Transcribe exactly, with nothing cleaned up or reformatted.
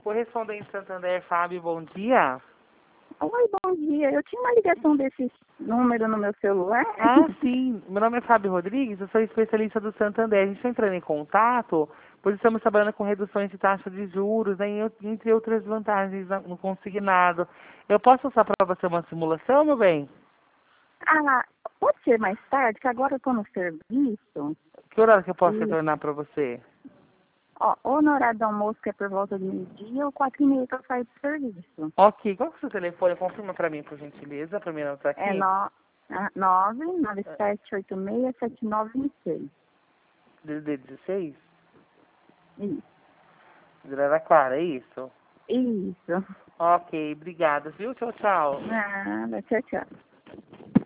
Correspondente Santander, Fábio, bom dia. Oi, bom dia. Eu tinha uma ligação desse número no meu celular. Ah, sim. Meu nome é Fábio Rodrigues, eu sou especialista do Santander. A gente está entrando em contato, pois estamos trabalhando com reduções de taxa de juros, né, e entre outras vantagens no consignado. Eu posso passar para você uma simulação, meu bem? Ah, pode ser mais tarde, que agora eu estou no serviço. Que horário que eu posso E, retornar para você? ó, ou no horário do almoço, que é por volta de meio-dia, ou quatro e meia que eu saio do serviço. Ok, qual que é o seu telefone? Confirma para mim, por gentileza, para mim anotar É aqui. no, ah, nove nove sete oito seis sete nove dois seis. D D dezesseis? Isso. De Araraquara, é isso? Isso. Ok, obrigada, viu? Tchau, tchau. Nada, tchau, tchau.